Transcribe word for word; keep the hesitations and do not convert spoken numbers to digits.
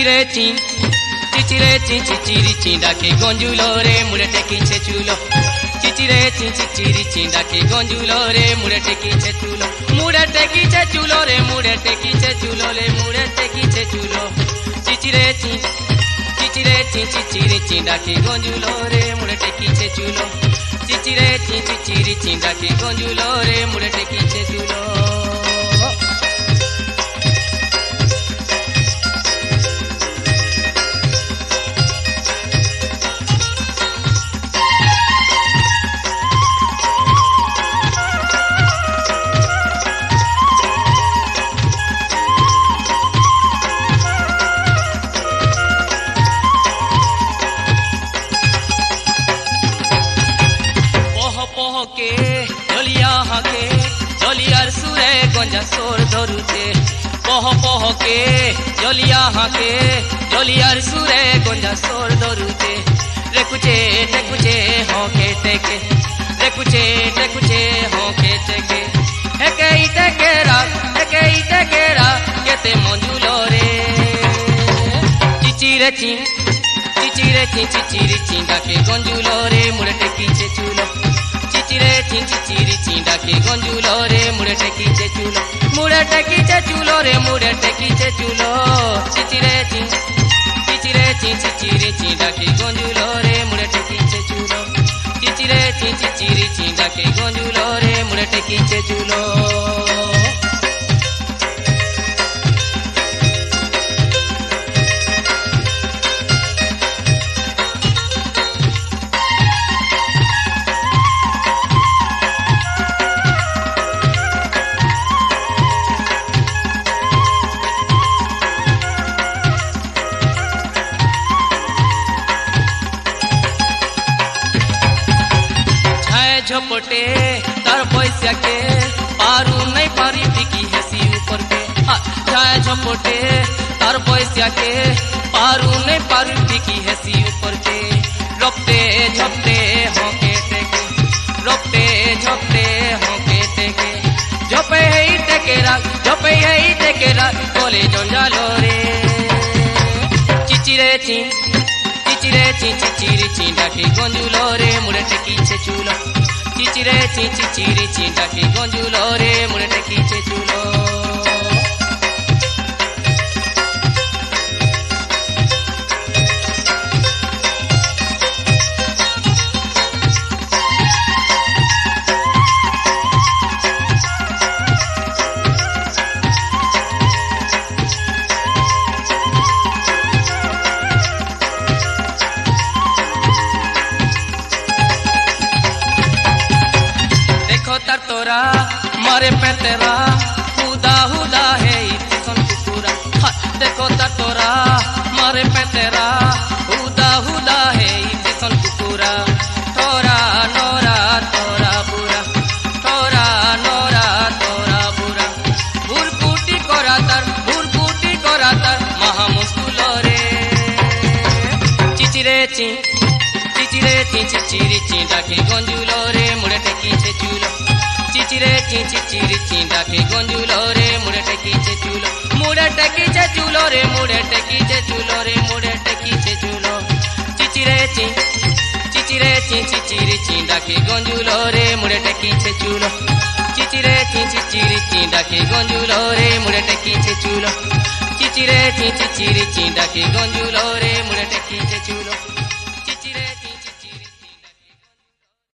চিচিরে চি চিচিরে চি চিচিরি চি ডাকে গঞ্জুলো রে মুড়ে টেকিছে চুলো চিচিরে চি চিচিরি চি ডাকে গঞ্জুলো রে মুড়ে টেকিছে চুলো মুড়ে টেকিছে চুলো রে মুড়ে টেকিছে চুলো রে মুড়ে টেকিছে চুলো চিচিরে চি চিচিরে চি চিচিরি চি ডাকে গঞ্জুলো রে মুড়ে টেকিছে চুলো চিচিরে চি চিচিরি চি ডাকে গঞ্জুলো রে মুড়ে টেকিছে চুলো के जलिया हाके जलियार सुरे गंजा सोर धरुते पह पह के जलिया हाके जलियार सुरे गंजा सोर धरुते रेकुचे टेकुचे होके टेके रेकुचे टेकुचे होके टेके हेके इटेकेरा हेके इटेकेरा केते मंजुलो रे चिचिरे ची चिचिरे ची चिचिरी ची डाके गंजुलो रे मुड़े टेकीचे चूलो चिचिरे ची चिचिरी ची डाके गंजुलो रे मुड़े टेकीचे चूलो मुड़े टेकीचे चूलो रे मुड़े टेकीचे चूलो चिचिरे ची चिचिरे ची चिचिरी ची डाके गंजुलो रे मुड़े टेकीचे चूलो चिचिरे ची चिचिरी ची डाके गंजुलो रे मुड़े टेकीचे चूलो झपटे तार पैसा के पारू नहीं पारी टिकी हसी ऊपर के छाया झपटे तार पैसा के पारू नहीं पारी टिकी हसी ऊपर के रपटे झपटे होके टेके रपटे झपटे होके टेके झपे है टेकेरा झपे है टेकेरा बोले जंजालो रे चिचिरे ची चिचिरे ची चिचिरी ची डाके गंजुलो रे मुड़े टेकीचे चूलो चिचिरे ची चिचिरी ची डाके गंजुलो रे मुड़े टेकीचे चूलो तार तोरा मारे पे तेरा हुदा हुदा है इतसन कुकुरा देखो तार तोरा मारे पे तेरा हुदा हुदा है इतसन कुकुरा थोरा नोरा तोरा बुरा थोरा नोरा तोरा बुरा भूरकुटी कोरा तार भूरकुटी कोरा तार महा मुस्कुलो रे चिचिरे ची चिचिरे ची चिचिरी ची डाके गंजुलो रे मुड़े टेकीचे चूलो चिचिरे ची चिचिरी ची डाके गंजुलो रे मुड़े टेकीचे चूलो मुड़े टेकीचे चूलो रे मुड़े टेकीचे चूलो रे मुड़े टेकीचे चूलो चिचिरे ची चिचिरे ची चिचिरी ची डाके गंजुलो रे मुड़े टेकीचे चूलो चिचिरे ची चिचिरी ची डाके गंजुलो रे मुड़े टेकीचे चूलो चिचिरे ची चिचिरी ची डाके गंजुलो रे मुड़े टेकीचे चूलो।